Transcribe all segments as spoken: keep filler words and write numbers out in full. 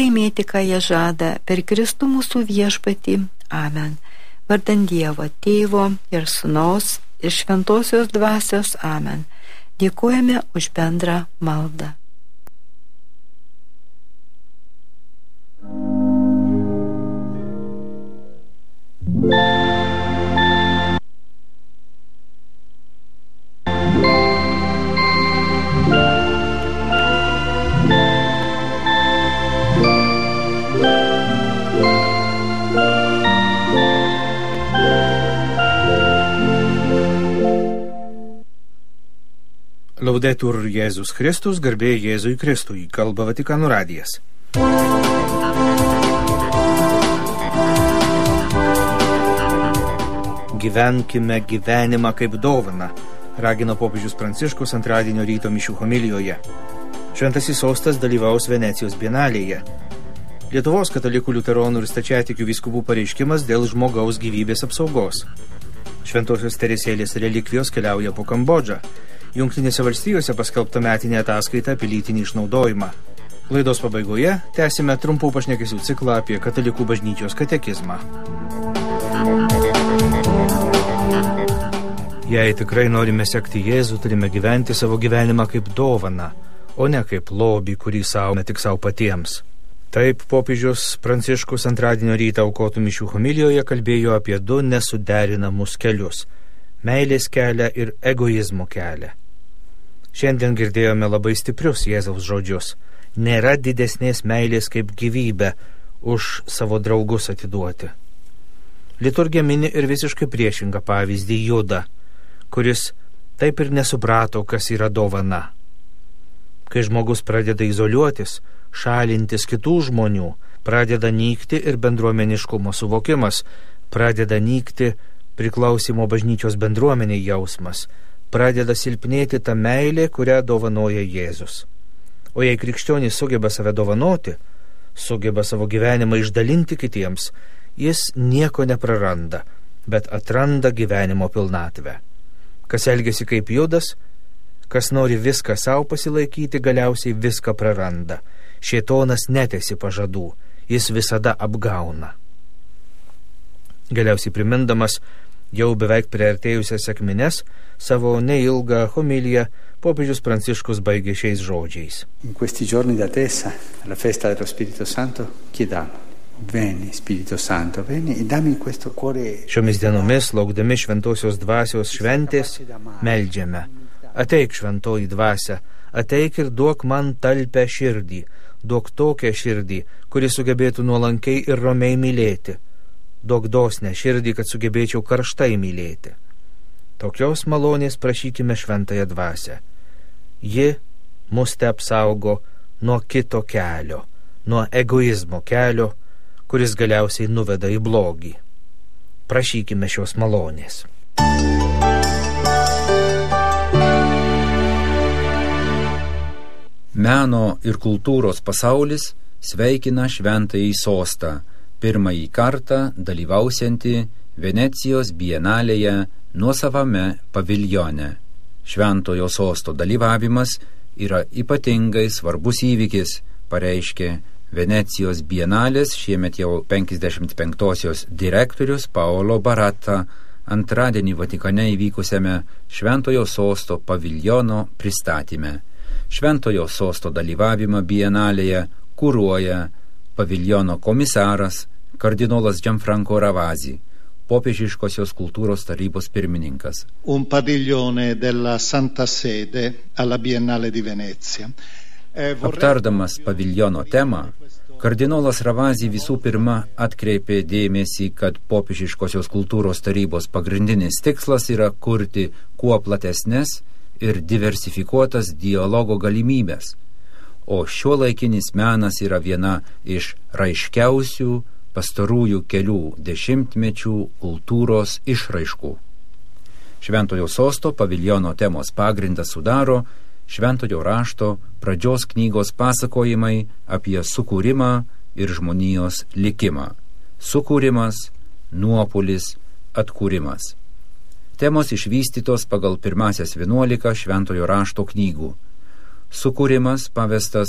laimėti, ką jie žada, per Kristų mūsų viešpatį. Amen. Vardant Dievo Tėvo ir Sūnaus ir Šventosios Dvasios. Amen. Dėkojame už bendrą maldą. Laudetur Jėzus Kristus, garbė Jėzui Kristui, kalba Vatikano radijas. Gyvenkime gyvenimą kaip dovaną, ragino popiežius Pranciškus antradienio ryto mišių homilijoje. Šventasis sostas dalyvaus Venecijos bienalėje. Lietuvos katalikų, liuteronų ir stačiatikių vyskupų pareiškimas dėl žmogaus gyvybės apsaugos. Šventosios Teresėlės relikvijos keliauja po Kambodžą. Jungtinėse valstijose paskelbta metinė ataskaita apie lytinį išnaudojimą. Laidos pabaigoje tęsime trumpų pašnekesių ciklą apie katalikų bažnyčios katekizmą. Jei tikrai norime sekti Jėzų, turime gyventi savo gyvenimą kaip dovaną, o ne kaip lobį, kurį saugome tik savo patiems. Taip popiežius Pranciškus antradienio rytą aukotų mišių homilijoje kalbėjo apie du nesuderinamus kelius – meilės kelią ir egoizmo kelią. Šiandien girdėjome labai stiprius Jėzaus žodžius. Nėra didesnės meilės kaip gyvybę už savo draugus atiduoti. Liturgija mini ir visiškai priešingą pavyzdį Judą, kuris taip ir nesuprato, kas yra dovana. Kai žmogus pradeda izoliuotis, šalintis kitų žmonių, pradeda nykti ir bendruomeniškumo suvokimas, pradeda nykti priklausimo bažnyčios bendruomeniai jausmas, pradeda silpnėti ta meilė, kurią dovanoja Jėzus. O jei krikščionis sugeba save dovanoti, sugeba savo gyvenimą išdalinti kitiems, jis nieko nepraranda, bet atranda gyvenimo pilnatvę. Kas elgiasi kaip Judas, kas nori viską savo pasilaikyti, galiausiai viską praranda. Šėtonas netesi pažadų, jis visada apgauna. Galiausiai primindamas jau beveik priartėjusias sekmines, savo neilgą homiliją popiežius Pranciškus baigė šiais žodžiais. In questi giorni d'attesa, alla festa dello Spirito Santo, chiediamo, vieni Spirito Santo, vieni e dammi questo cuore. Šiomis dienomis, laukdami šventosios dvasios šventės, meldžiame. Ateik šventoji dvasia, ateik ir duok man talpę širdį, duok tokią širdį, kuri sugebėtų nuolankiai ir ramiai mylėti. Duok dosnę širdį, kad sugebėčiau karštai mylėti. Tokios malonės prašykime šventąją dvasią. Ji mus te apsaugo nuo kito kelio, nuo egoizmo kelio, kuris galiausiai nuveda į blogį. Prašykime šios malonės. Meno ir kultūros pasaulis sveikina šventąjį sostą, pirmąjį kartą dalyvausianti Venecijos bienalėje nuosavame paviljone. Šventojo sosto dalyvavimas yra ypatingai svarbus įvykis, pareiškė Venecijos bienalės šiemet jau penkiasdešimt penktosios direktorius Paolo Baratta antradienį Vatikane įvykusiame Šventojo sosto paviljono pristatyme. Šventojo sosto dalyvavimą bienalėje kuruoja paviljono komisaras kardinolas Gianfranco Ravasi, popiežiškosios kultūros tarybos pirmininkas. Un padiglione della Santa Sede alla Biennale di Venezia. Aptardamas paviljono temą, kardinolas Ravasi visų pirma atkreipė dėmesį, kad popiežiškosios kultūros tarybos pagrindinis tikslas yra kurti kuo platesnes ir diversifikuotas dialogo galimybės, o šiuolaikinis menas yra viena iš raiškiausių pastarųjų kelių dešimtmečių kultūros išraiškų. Šventojo sosto paviljono temos pagrindą sudaro Šventojo rašto pradžios knygos pasakojimai apie sukūrimą ir žmonijos likimą. Sukūrimas, nuopuolis, atkūrimas. Temos išvystytos pagal pirmasias vienuolika Šventojo rašto knygų. Sukūrimas pavestas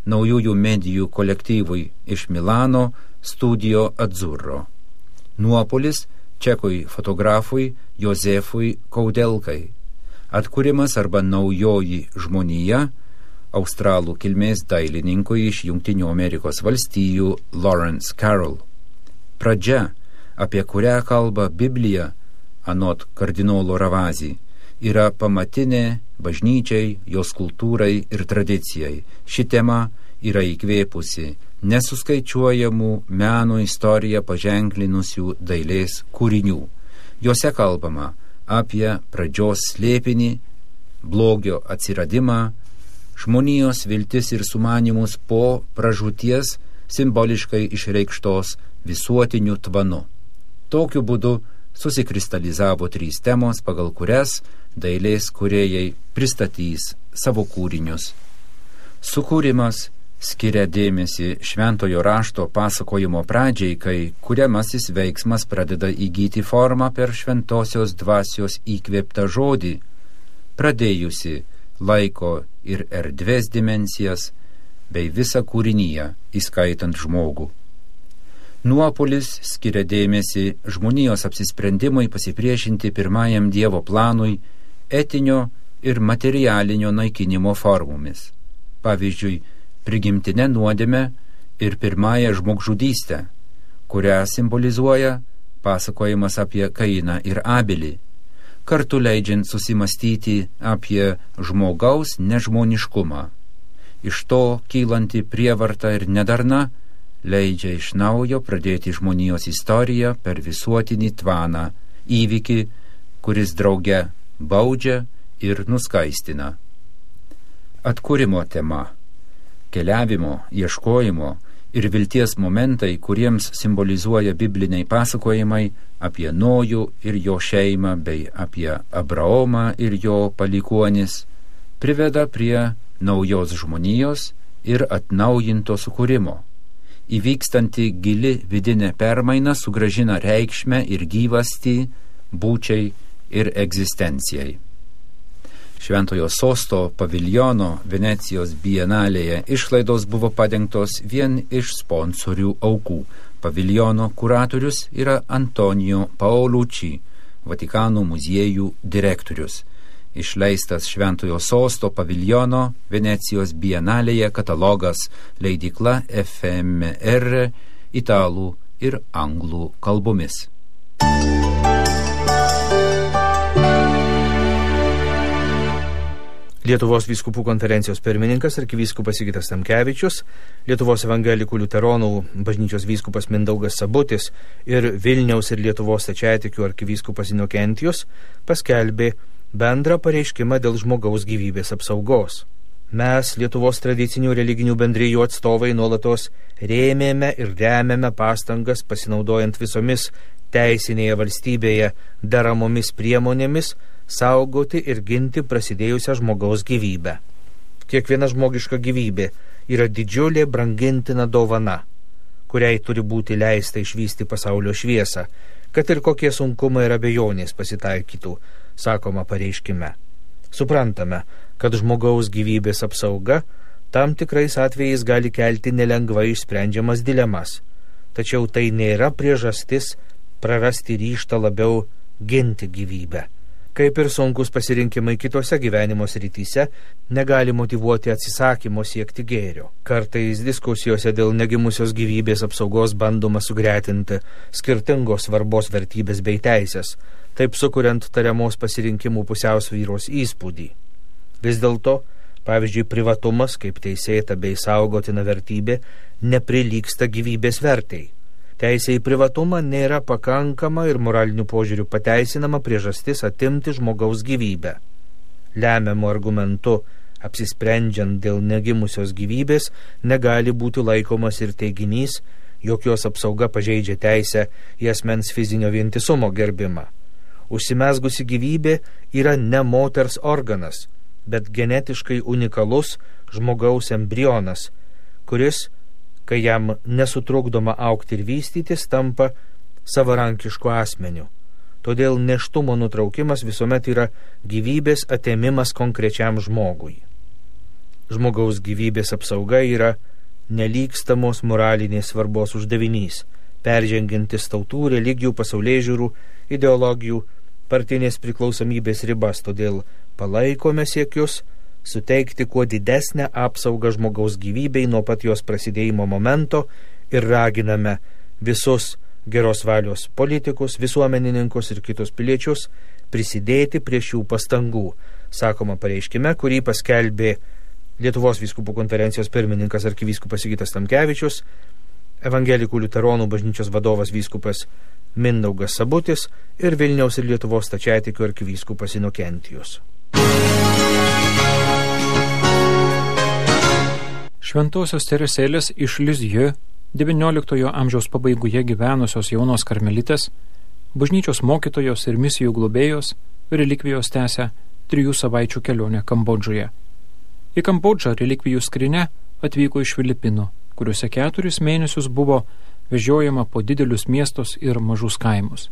naujųjų medijų kolektyvui iš Milano Studio Azzurro. Nuopolis čekui fotografui Jozefui Kaudelkai. Atkūrimas arba naujoji žmonija australų kilmės dailininkui iš Jungtinių Amerikos valstijų Lawrence Carroll. Pradžia, apie kurią kalba Biblija, anot kardinolo Ravasi, yra pamatinė bažnyčiai, jos kultūrai ir tradicijai. Ši tema yra įkvėpusi nesuskaičiuojamų meno istoriją paženklinusių dailės kūrinių. Jose kalbama apie pradžios slėpinį, blogio atsiradimą, žmonijos viltis ir sumanymus po pražūties simboliškai išreikštos visuotiniu tvanu. Tokiu būdu susikristalizavo trys temos, pagal kurias dailės kūrėjai pristatys savo kūrinius. Sukūrimas skiria dėmesį šventojo rašto pasakojimo pradžiai, kai kuriamasis veiksmas pradeda įgyti formą per šventosios dvasios įkvėptą žodį, pradėjusi laiko ir erdvės dimensijas bei visą kūrinyje, įskaitant žmogų. Nuopolis skiria dėmesį žmonijos apsisprendimui pasipriešinti pirmajam Dievo planui etinio ir materialinio naikinimo formomis. Pavyzdžiui, prigimtinę nuodėmę ir pirmąją žmogžudystę, kurią simbolizuoja pasakojimas apie Kainą ir Abelį, kartu leidžiant susimastyti apie žmogaus nežmoniškumą. Iš to kylanti prievarta ir nedarna leidžia iš naujo pradėti žmonijos istoriją per visuotinį tvaną, įvykį, kuris drauge baudžia ir nuskaistina. Atkūrimo tema, keliavimo, ieškojimo ir vilties momentai, kuriems simbolizuoja bibliniai pasakojimai apie Nojų ir jo šeimą bei apie Abraomą ir jo palikuonis, priveda prie naujos žmonijos ir atnaujinto sukūrimo. Įvykstanti gili vidinė permaina sugrąžina reikšmę ir gyvastį būčiai ir egzistencijai. Šventojo sosto paviljono Venecijos bienalėje išlaidos buvo padengtos vien iš sponsorių aukų. Paviljono kuratorius yra Antonijo Paolucci, Vatikano muziejų direktorius. Išleistas Šventojo sosto paviljono Venecijos bienalėje katalogas leidykla F M R italų ir anglų kalbomis. Lietuvos vyskupų konferencijos pirmininkas arkivyskupas Sigitas Tamkevičius, Lietuvos evangelikų liuteronų bažnyčios vyskupas Mindaugas Sabutis ir Vilniaus ir Lietuvos stačiatikių arkivyskupas Inokentijus paskelbė bendrą pareiškimą dėl žmogaus gyvybės apsaugos. Mes, Lietuvos tradicinių religinių bendrijų atstovai, nuolatos rėmėme ir remiame pastangas pasinaudojant visomis teisinėje valstybėje deramomis priemonėmis saugoti ir ginti prasidėjusią žmogaus gyvybę. Kiekviena žmogiška gyvybė yra didžiulė brangintina dovana, kuriai turi būti leista išvysti pasaulio šviesą, kad ir kokie sunkumai ir abejonės pasitaikytų, sakoma pareiškime. Suprantame, kad žmogaus gyvybės apsauga tam tikrais atvejais gali kelti nelengvai išsprendžiamas dilemas, tačiau tai nėra priežastis prarasti ryžtą labiau ginti gyvybę. Kaip ir sunkus pasirinkimai kitose gyvenimo srityse, negali motyvuoti atsisakymo siekti gėrio. Kartais diskusijose dėl negimusios gyvybės apsaugos bandoma sugretinti skirtingos svarbos vertybės bei teisės, taip sukuriant tariamos pasirinkimų pusiausvyros įspūdį. Vis dėlto, pavyzdžiui, privatumas kaip teisėta bei saugotina vertybė neprilygsta gyvybės vertei. Teisė į privatumą nėra pakankama ir moralinių požiūrių pateisinama priežastis atimti žmogaus gyvybę. Lemiamu argumentu, apsisprendžiant dėl negimusios gyvybės, negali būti laikomas ir teiginys, jog jos apsauga pažeidžia teisę į asmens fizinio vientisumo gerbimą. Užsimezgusi gyvybė yra ne moters organas, bet genetiškai unikalus žmogaus embrionas, kuris, kai jam nesutrukdoma augti ir vystytis, tampa savarankišku asmeniu. Todėl nėštumo nutraukimas visuomet yra gyvybės atėmimas konkrečiam žmogui. žmogaus gyvybės apsauga yra nelygstamos moralinės svarbos uždavinys, peržengiantis tautų, religijų, pasaulėžiūrų, ideologijų, partinės priklausomybės ribas, todėl palaikome siekius suteikti kuo didesnę apsaugą žmogaus gyvybei nuo pat jos prasidėjimo momento ir raginame visus geros valios politikus, visuomenininkus ir kitus piliečius prisidėti prie šių pastangų, sakoma pareiškime, kurį paskelbė Lietuvos vyskupų konferencijos pirmininkas arkivyskupas Sigitas Tamkevičius, Evangelikų liuteronų bažnyčios vadovas vyskupas Mindaugas Sabutis ir Vilniaus ir Lietuvos stačiatikių arkivyskupas Inokentijus. Šventosios Teresėlės iš Lizjė devynioliktojo amžiaus pabaigoje gyvenusios jaunos karmelitės, bažnyčios mokytojos ir misijų globėjos relikvijos tęsia trijų savaičių kelionę Kambodžoje. Į Kambodžą relikvijų skrinė atvyko iš Filipinų, kuriuose keturis mėnesius buvo vežiojama po didelius miestus ir mažus kaimus.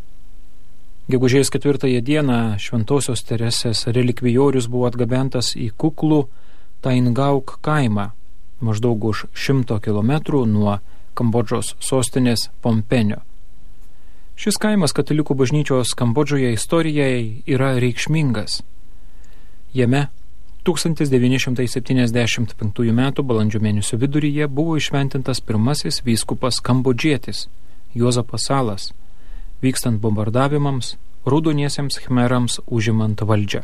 Gegužės ketvirtąją dieną Šventosios Teresės relikvijorius buvo atgabentas į kuklų Taingauk kaimą, maždaug už šimto kilometrų nuo Kambodžos sostinės Pompenio. Šis kaimas katalikų bažnyčios Kambodžoje istorijai yra reikšmingas. Jame tūkstantis devyni šimtai septyniasdešimt penktųjų metų balandžio mėnesio viduryje buvo išventintas pirmasis vyskupas kambodžietis Juozapas Salas, vykstant bombardavimams, raudoniesiems khmerams užimant valdžią.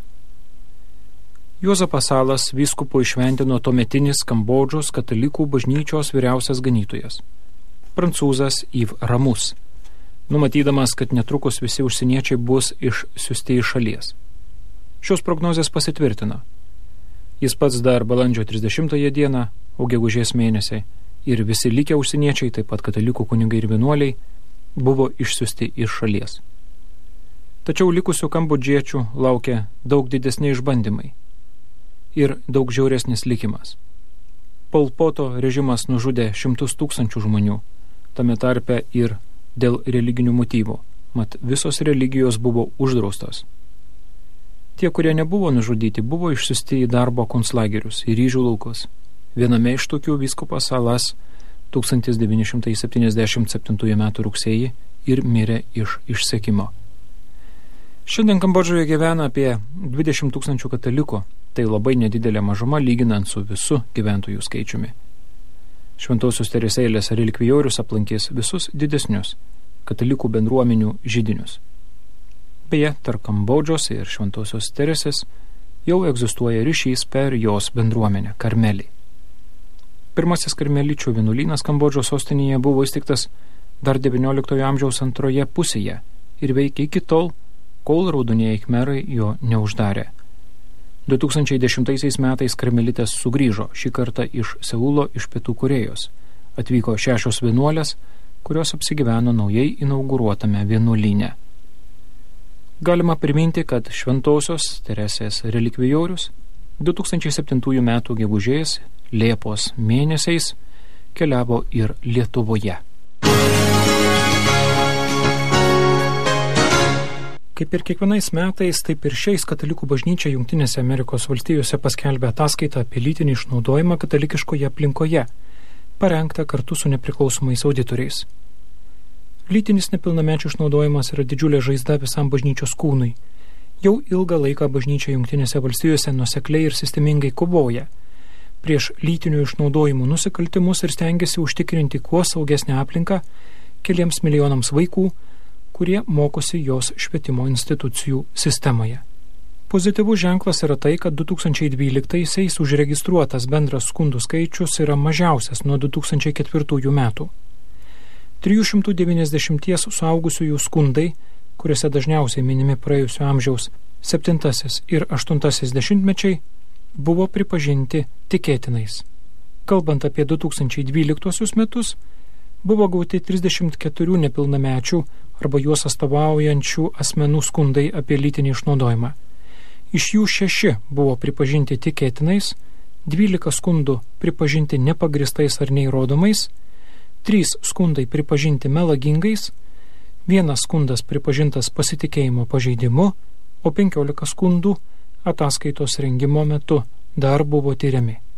Juozapas Salas vyskupu išventino tuometinis Kambodžos katalikų bažnyčios vyriausias ganytojas, prancūzas Yves Ramus, numatydamas, kad netrukus visi užsieniečiai bus išsiųsti iš šalies. Šios prognozės pasitvirtino. Jis pats dar balandžio trisdešimtąją dieną, o gegužės mėnesį, ir visi likę užsieniečiai, taip pat katalikų kunigai ir vienuoliai, buvo išsiųsti iš šalies. Tačiau likusių kambodžiečių laukia daug didesni išbandymai ir daug žiauresnis likimas. Pol Poto režimas nužudė šimtus tūkstančių žmonių, tame tarpe ir dėl religinių motyvų, mat visos religijos buvo uždraustos. Tie, kurie nebuvo nužudyti, buvo išsiųsti į darbo konclagerius, į ryžių laukus. Viename iš tokių vyskupas Salas tūkstantis devyni šimtai septyniasdešimt septintųjų metų rugsėjį ir mirė iš išsekimo. Šiandien Kambodžoje gyvena apie dvidešimt tūkstančių katalikų, tai labai nedidelė mažuma lyginant su visu gyventojų skaičiumi. Šventosios Teresėlės relikvijorius aplankys visus didesnius katalikų bendruomenių židinius. Beje, tarp Kambodžos ir Šventosios Teresės jau egzistuoja ryšys per jos bendruomenę Karmelį. Pirmasis karmeličių vienuolynas Kambodžos sostinėje buvo įsteigtas dar devynioliktojo amžiaus antroje pusėje ir veikia iki tol, kol raudonieji khmerai jo neuždarė. du tūkstančiai dešimtaisiais metais karmelitės sugrįžo, šį kartą iš Seulo, iš Pietų Korėjos. Atvyko šešios vienuolės, kurios apsigyveno naujai inauguruotame vienuolyne. Galima priminti, kad Šventosios Teresės relikvijorius du tūkstančiai septintųjų metų gegužės Liepos mėnesiais keliavo ir Lietuvoje. Kaip ir kiekvienais metais, taip ir šiais katalikų bažnyčia Jungtinėse Amerikos valstijose paskelbė ataskaitą apie lytinį išnaudojimą katalikiškoje aplinkoje, parengtą kartu su nepriklausomais auditoriais. Lytinis nepilnamečių išnaudojimas yra didžiulė žaizda visam bažnyčios kūnui. Jau ilgą laiką bažnyčia Jungtinėse valstijose nuosekliai ir sistemingai kovoja prieš lytinių išnaudojimų nusikaltimus ir stengiasi užtikrinti kuo saugesnę aplinką keliems milijonams vaikų, kurie mokosi jos švietimo institucijų sistemoje. Pozityvus ženklas yra tai, kad du tūkstančiai dvyliktaisiais užregistruotas bendras skundų skaičius yra mažiausias nuo du tūkstančiai ketvirtųjų metų. trijų šimtų devyniasdešimt suaugusiųjų skundai, kuriuose dažniausiai minimi praėjusio amžiaus septintasis ir aštuntasis dešimtmečiai, buvo pripažinti tikėtinais. Kalbant apie du tūkstančiai dvyliktuosius metus, buvo gauti trisdešimt keturių nepilnamečių arba juos atstovaujančių asmenų skundai apie lytinį išnaudojimą. Iš jų šeši buvo pripažinti tikėtinais, dvylika skundų pripažinti nepagristais ar neįrodomais, trys skundai pripažinti melagingais, vienas skundas pripažintas pasitikėjimo pažeidimu, o penkiolika skundų ataskaitos rengimo metu dar buvo tyriami.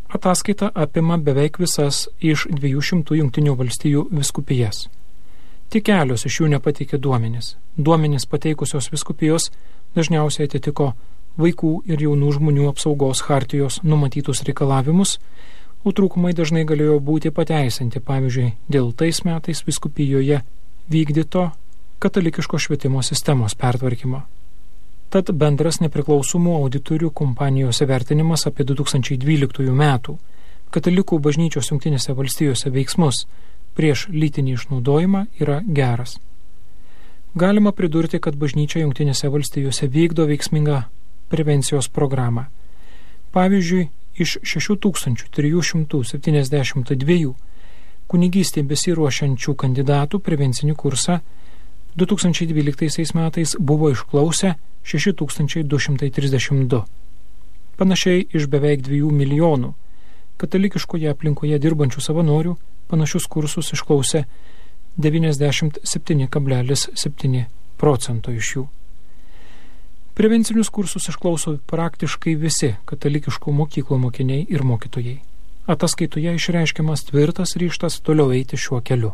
Ataskaita apima beveik visas iš dviejų šimtų Jungtinių valstijų vyskupijas. Tik kelios iš jų nepateikė duomenis. Duomenis pateikusios vyskupijos dažniausiai atitiko vaikų ir jaunų žmonių apsaugos chartijos numatytus reikalavimus, o trūkumai dažnai galėjo būti pateisinti, pavyzdžiui, dėl tais metais vyskupijoje vykdyto katalikiško švietimo sistemos pertvarkymo. Tad bendras nepriklausomų auditorių kompanijos vertinimas apie du tūkstančiai dvyliktųjų metų katalikų bažnyčios Jungtinėse valstijose veiksmus prieš lytinį išnaudojimą yra geras. Galima pridurti, kad bažnyčia Jungtinėse valstijose vykdo veiksmingą prevencijos programą. Pavyzdžiui, iš šešių tūkstančių trijų šimtų septyniasdešimt dviejų kunigystėje besiruošiančių kandidatų prevencinį kursą du tūkstančiai dvyliktaisiais metais buvo išklausę šeši tūkstančiai du šimtai trisdešimt du. Panašiai iš beveik dviejų milijonų katalikiškoje aplinkoje dirbančių savanorių panašius kursus išklausė devyniasdešimt septyni kablelis septyni procento iš jų. Prevencinius kursus išklauso praktiškai visi katalikiškų mokyklų mokiniai ir mokytojai. Ataskaitoje išreiškiamas tvirtas ryžtas toliau eiti šiuo keliu.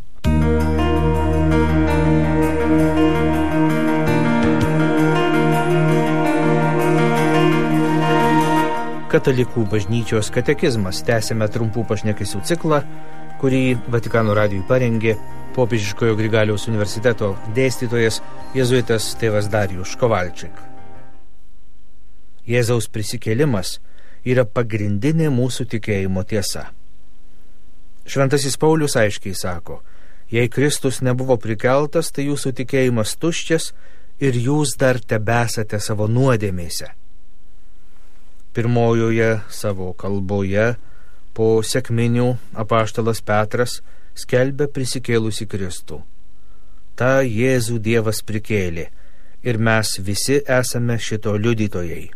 Katalikų bažnyčios katekizmas. Tęsime trumpų pašnekesių ciklą, kurį Vatikano radijui parengė Popiežiškojo Grigaliaus universiteto dėstytojas jėzuitas tėvas Darijus Kovalčik. Jėzaus prisikėlimas yra pagrindinė mūsų tikėjimo tiesa. Šventasis Paulius aiškiai sako, jei Kristus nebuvo prikeltas, tai jūsų tikėjimas tuščias ir jūs dar tebesate savo nuodėmėse. Pirmojoje savo kalboje po sekminių apaštalas Petras skelbia prisikėlusi Kristų. Ta Jėzų Dievas prikėlė ir mes visi esame šito liudytojai.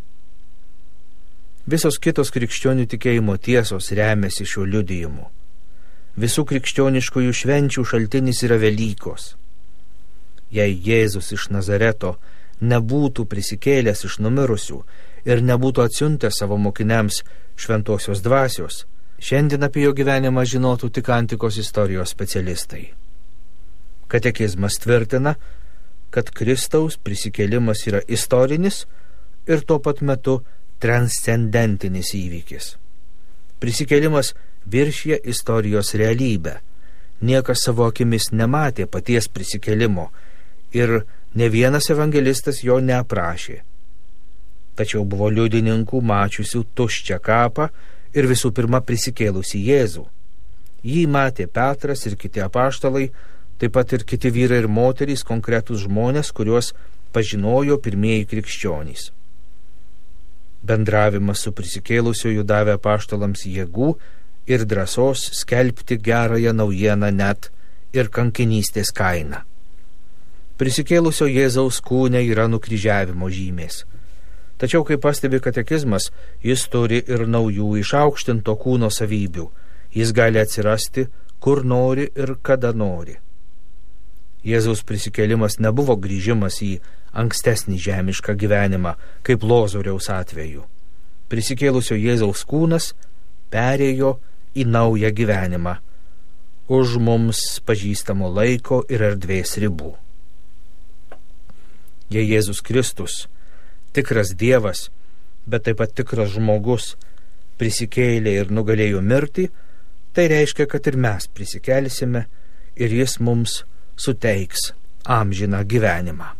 Visos kitos krikščionių tikėjimo tiesos remiasi šiuo liudijimu. Visų krikščioniškųjų švenčių šaltinis yra Velykos. Jei Jėzus iš Nazareto nebūtų prisikėlęs iš numirusių ir nebūtų atsiuntęs savo mokiniams šventosios dvasios, šiandien apie jo gyvenimą žinotų tik antikos istorijos specialistai. Katekizmas tvirtina, kad Kristaus prisikėlimas yra istorinis ir tuo pat metu transcendentinis įvykis. Prisikėlimas viršija istorijos realybę. Niekas savo akimis nematė paties prisikėlimo ir ne vienas evangelistas jo neaprašė. Tačiau buvo liudininkų mačiusių tuščią kapą ir visų pirma prisikėlusi Jėzų. Jį matė Petras ir kiti apaštalai, taip pat ir kiti vyrai ir moterys, konkretūs žmonės, kuriuos pažinojo pirmieji krikščionys. Bendravimas su prisikėlusiuoju davė apaštalams jėgų ir drąsos skelbti gerąją naujieną net ir kankinystės kainą. Prisikėlusio Jėzaus kūne yra nukryžiavimo žymės. Tačiau, kaip pastebi katekizmas, jis turi ir naujų išaukštinto kūno savybių. Jis gali atsirasti, kur nori ir kada nori. Jėzaus prisikėlimas nebuvo grįžimas į ankstesnį žemišką gyvenimą, kaip Lozoriaus atveju. Prisikėlusio Jėzaus kūnas perėjo į naują gyvenimą, už mums pažįstamo laiko ir erdvės ribų. Jei Jėzus Kristus, tikras Dievas, bet taip pat tikras žmogus, prisikėlė ir nugalėjo mirtį, tai reiškia, kad ir mes prisikelsime ir jis mums suteiks amžiną gyvenimą.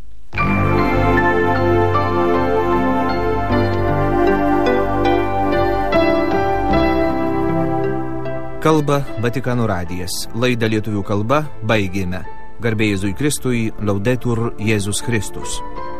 Kalba Vatikano radijas. Laidą lietuvių kalba baigėme. Garbė Jėzui Kristui, Laudetur Jėzus Kristus.